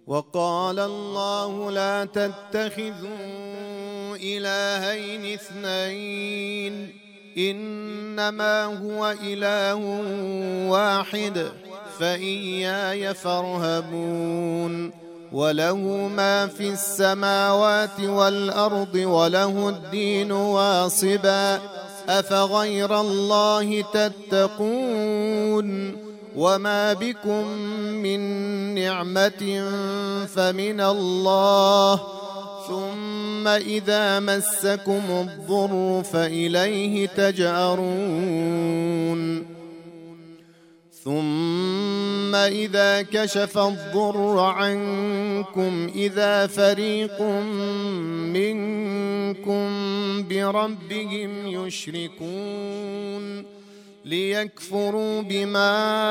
وقال الله لا تتخذوا إلهين اثنين إنما هو إله واحد فإياي فارهبون وله ما في السماوات والأرض وله الدين واصبا أفغير الله تتقون وما بكم من نعمة فمن الله ثم إذا مسكم الضر فإليه تجأرون ثم إذا كشف الضر عنكم إذا فريق منكم بربهم يشركون ليكفروا بما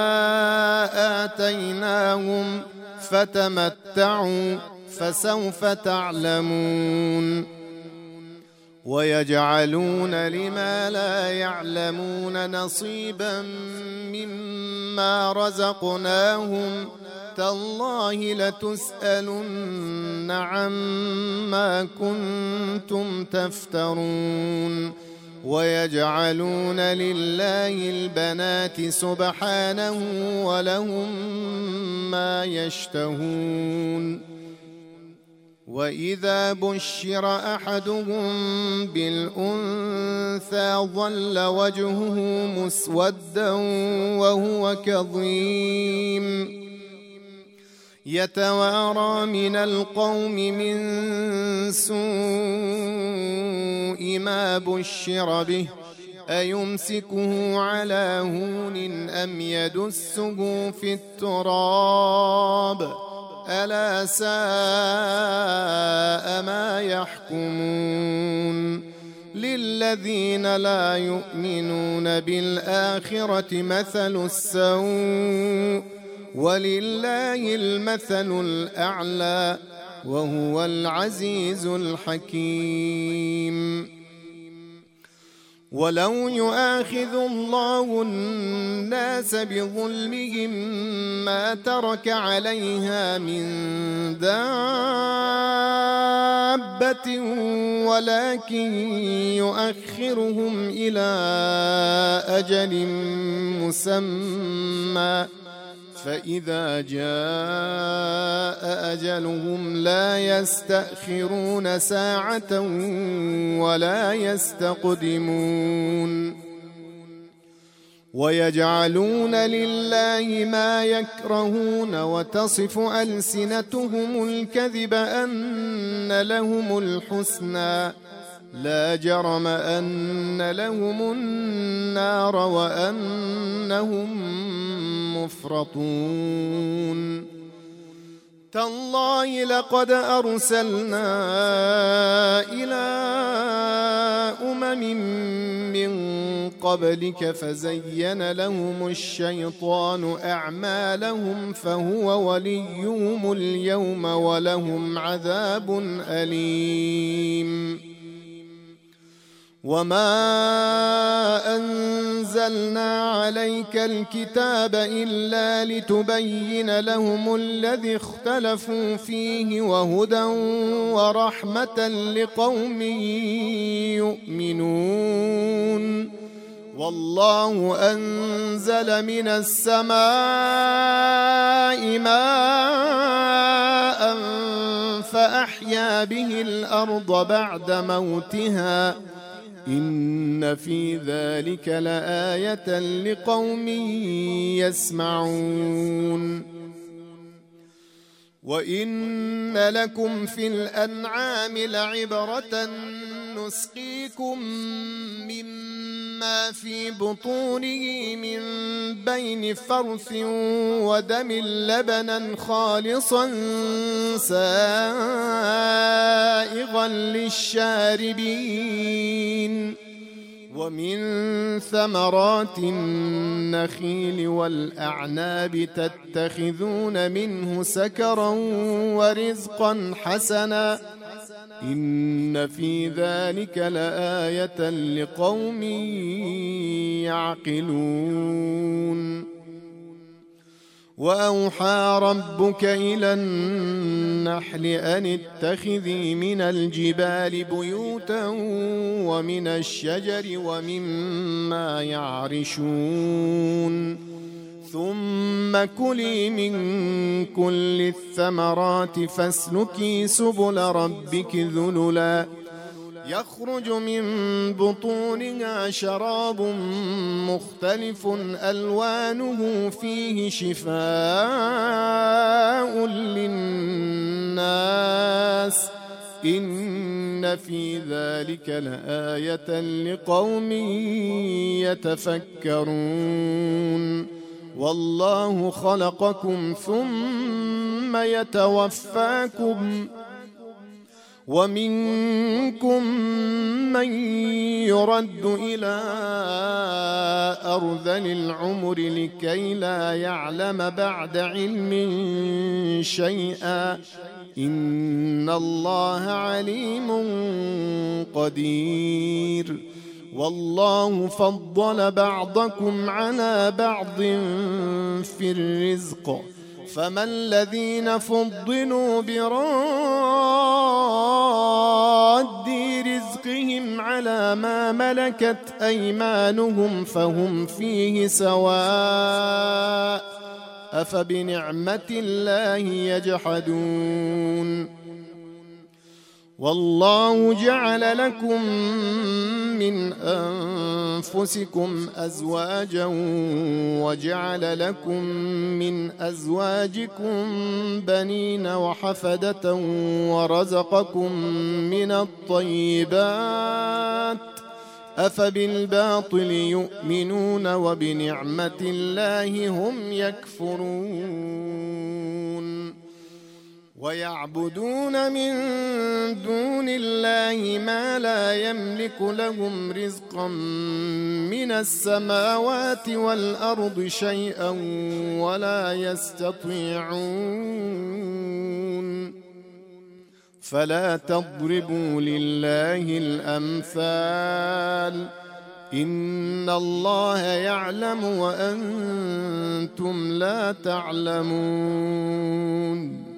آتيناهم فتمتعوا فسوف تعلمون ويجعلون لما لا يعلمون نصيبا مما رزقناهم تالله لتسألن عما كنتم تفترون ويجعلون لله البنات سبحانه ولهم ما يشتهون وإذا بشر أحدهم بالأنثى ظل وجهه مسودا وهو كظيم يتوارى من القوم من سوء ما بشر به أيمسكه على هون أم يدسه في التراب ألا ساء ما يحكمون للذين لا يؤمنون بالآخرة مثل السوء ولله المثل الأعلى وهو العزيز الحكيم ولو يؤاخذ الله الناس بظلمهم ما ترك عليها من دابة ولكن يؤخرهم إلى أجل مسمى فإذا جاء أجلهم لا يستأخرون ساعة ولا يستقدمون ويجعلون لله ما يكرهون وتصف ألسنتهم الكذب أن لهم الحسنى لا جرم أن لهم النار وأنهم مفرطون تالله لقد أرسلنا إلى من قبلك فزين لهم الشيطان أعمالهم فهو وليهم اليوم ولهم عذاب أليم وما أنزلنا عليك الكتاب إلا لتبين لهم الذي اختلفوا فيه وهدى ورحمة لقوم يؤمنون والله أنزل من السماء ماء فأحيا به الأرض بعد موتها إن في ذلك لآية لقوم يسمعون وإن لكم في الأنعام لعبرة نسقيكم مما في بطونه من بين فرث ودم لبنا خالصا سائغا للشاربين ومن ثمرات النخيل والأعناب تتخذون منه سكرا ورزقا حسنا إن في ذلك لآية لقوم يعقلون وأوحى ربك إلى النحل أن اتخذي من الجبال بيوتا ومن الشجر ومما يعرشون ثم كلي من كل الثمرات فاسلكي سبل ربك ذللا يخرج من بطونها شراب مختلف ألوانه فيه شفاء للناس إن في ذلك لآية لقوم يتفكرون والله خلقكم ثم يتوفاكم ومنكم من يرد إلى أرذل العمر لكي لا يعلم بعد علم شيئا إن الله عليم قدير والله فضل بعضكم على بعض في الرزق فما الذين فضلوا براد رزقهم على ما ملكت أيمانهم فهم فيه سواء أفبنعمة الله يجحدون والله جعل لكم من أنفسكم أزواجا وجعل لكم من أزواجكم بنين وحفدة ورزقكم من الطيبات أفبالباطل يؤمنون وبنعمة الله هم يكفرون ويعبدون من دون الله ما لا يملك لهم رزقا من السماوات والأرض شيئا ولا يستطيعون فلا تضربوا لله الأمثال إن الله يعلم وأنتم لا تعلمون